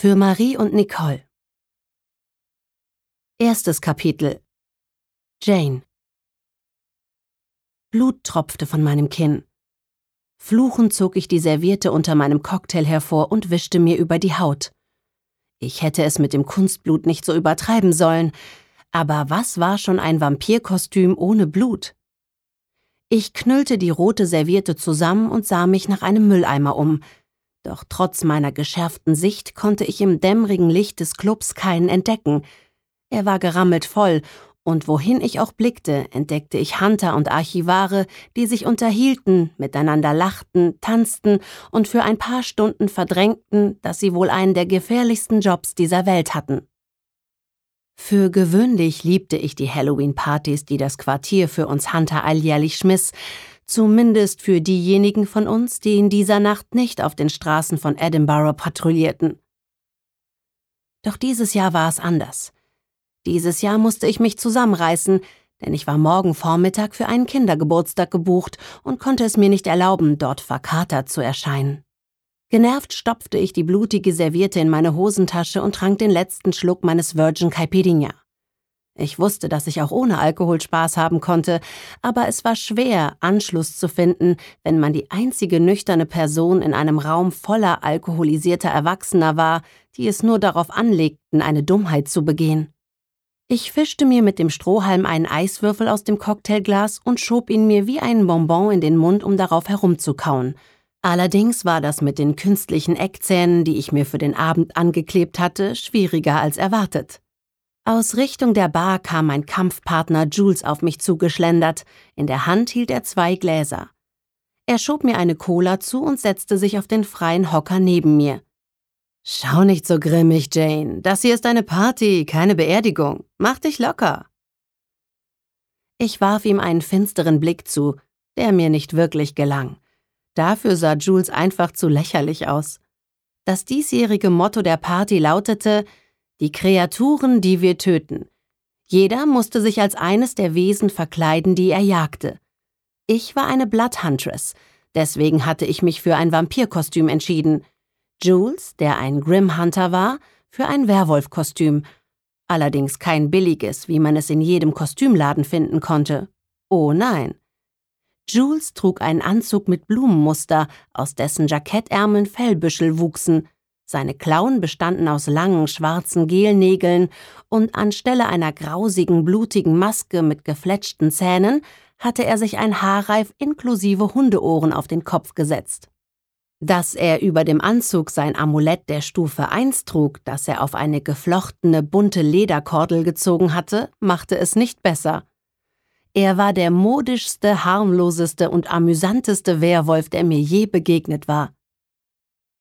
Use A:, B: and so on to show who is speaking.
A: Für Marie und Nicole. Erstes Kapitel. Jane. Blut tropfte von meinem Kinn. Fluchend zog ich die Serviette unter meinem Cocktail hervor und wischte mir über die Haut. Ich hätte es mit dem Kunstblut nicht so übertreiben sollen, aber was war schon ein Vampirkostüm ohne Blut? Ich knüllte die rote Serviette zusammen und sah mich nach einem Mülleimer um, doch trotz meiner geschärften Sicht konnte ich im dämmerigen Licht des Clubs keinen entdecken. Er war gerammelt voll, und wohin ich auch blickte, entdeckte ich Hunter und Archivare, die sich unterhielten, miteinander lachten, tanzten und für ein paar Stunden verdrängten, dass sie wohl einen der gefährlichsten Jobs dieser Welt hatten. Für gewöhnlich liebte ich die Halloween-Partys, die das Quartier für uns Hunter alljährlich schmiss, zumindest für diejenigen von uns, die in dieser Nacht nicht auf den Straßen von Edinburgh patrouillierten. Doch dieses Jahr war es anders. Dieses Jahr musste ich mich zusammenreißen, denn ich war morgen Vormittag für einen Kindergeburtstag gebucht und konnte es mir nicht erlauben, dort verkatert zu erscheinen. Genervt stopfte ich die blutige Serviette in meine Hosentasche und trank den letzten Schluck meines Virgin Caipirinha. Ich wusste, dass ich auch ohne Alkohol Spaß haben konnte, aber es war schwer, Anschluss zu finden, wenn man die einzige nüchterne Person in einem Raum voller alkoholisierter Erwachsener war, die es nur darauf anlegten, eine Dummheit zu begehen. Ich fischte mir mit dem Strohhalm einen Eiswürfel aus dem Cocktailglas und schob ihn mir wie einen Bonbon in den Mund, um darauf herumzukauen. Allerdings war das mit den künstlichen Eckzähnen, die ich mir für den Abend angeklebt hatte, schwieriger als erwartet. Aus Richtung der Bar kam mein Kampfpartner Jules auf mich zugeschlendert. In der Hand hielt er 2 Gläser. Er schob mir eine Cola zu und setzte sich auf den freien Hocker neben mir. »Schau nicht so grimmig, Jane. Das hier ist eine Party, keine Beerdigung. Mach dich locker.« Ich warf ihm einen finsteren Blick zu, der mir nicht wirklich gelang. Dafür sah Jules einfach zu lächerlich aus. Das diesjährige Motto der Party lautete: »Die Kreaturen, die wir töten.« Jeder musste sich als eines der Wesen verkleiden, die er jagte. Ich war eine Bloodhuntress, deswegen hatte ich mich für ein Vampirkostüm entschieden. Jules, der ein Grim Hunter war, für ein Werwolfkostüm. Allerdings kein billiges, wie man es in jedem Kostümladen finden konnte. Oh nein. Jules trug einen Anzug mit Blumenmuster, aus dessen Jackettärmeln Fellbüschel wuchsen. Seine Klauen bestanden aus langen, schwarzen Gelnägeln und anstelle einer grausigen, blutigen Maske mit gefletschten Zähnen hatte er sich ein Haarreif inklusive Hundeohren auf den Kopf gesetzt. Dass er über dem Anzug sein Amulett der Stufe 1 trug, das er auf eine geflochtene, bunte Lederkordel gezogen hatte, machte es nicht besser. Er war der modischste, harmloseste und amüsanteste Werwolf, der mir je begegnet war.